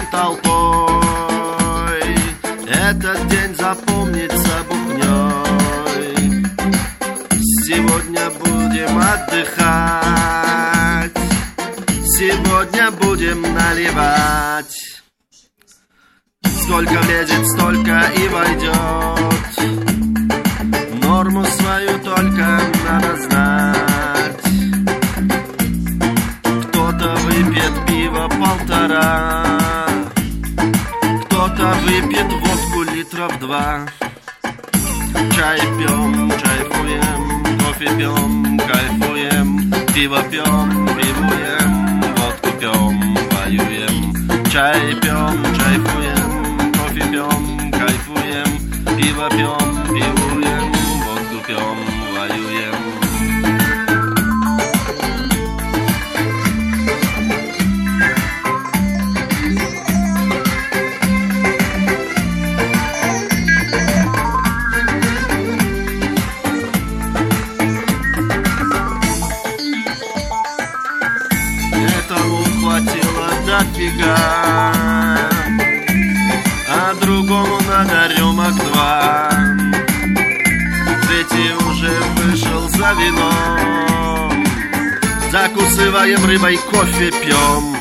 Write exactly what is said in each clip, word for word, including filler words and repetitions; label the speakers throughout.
Speaker 1: толпой. Этот день запомнится бухнёй. Сегодня будем отдыхать, сегодня будем наливать. Сколько влезет, столько и войдет. Норму свою только надо знать. Кто-то выпьет пиво полтора, кто-то выпьет водку литров два. Чай пьем, чайфуем, кофе пьем, кайфуем, пиво пьем, пивуем, водку пьем, воюем. Чай пьем, чайфуем, кофе пьем, кайфуем, пиво пьем, пивуем, водку пьем, воюем. Дофига, а другому надо рюмок два. Третий уже вышел за вином. Закусываем рыбой, кофе пьем.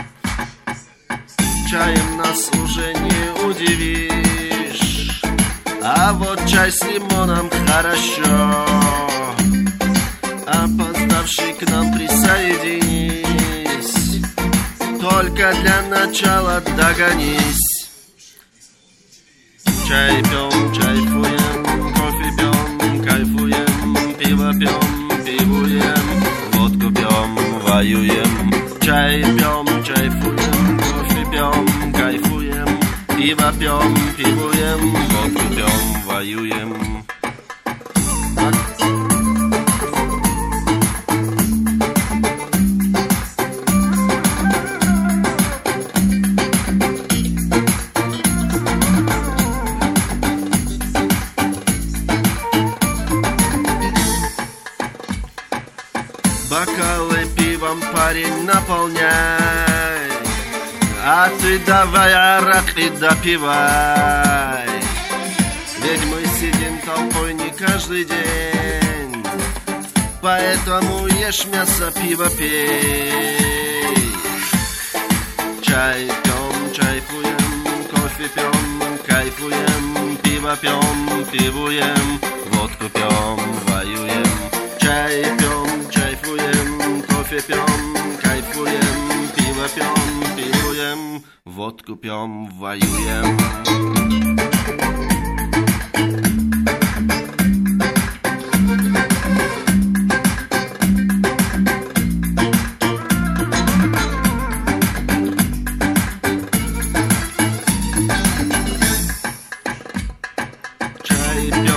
Speaker 1: Чаем нас уже не удивишь, а вот чай с лимоном хорошо. Опоздавший к нам присоединись, только для начала догонись. Чай пьем, чайфуем, кофе пьем, кайфуем, пиво пьем, пивуем, водку пьем, воюем. Чай пьем, чайфуем, кофе пьем, кайфуем, пиво пьем, пивуем, водку пьем, воюем. Бокалы пивом, парень, наполняй, а ты давай арак и допивай. Ведь мы сидим толпой не каждый день, поэтому ешь мясо, пиво пей. Чай пьем, чайфуем, кофе пьем, кайфуем, пиво пьем, пивуем, водку пьем, воюем. Чай пьем, чайфуем, кофе пьем, кайфуем, пиво пьем, пивуем, водку пьем, воюем. Чай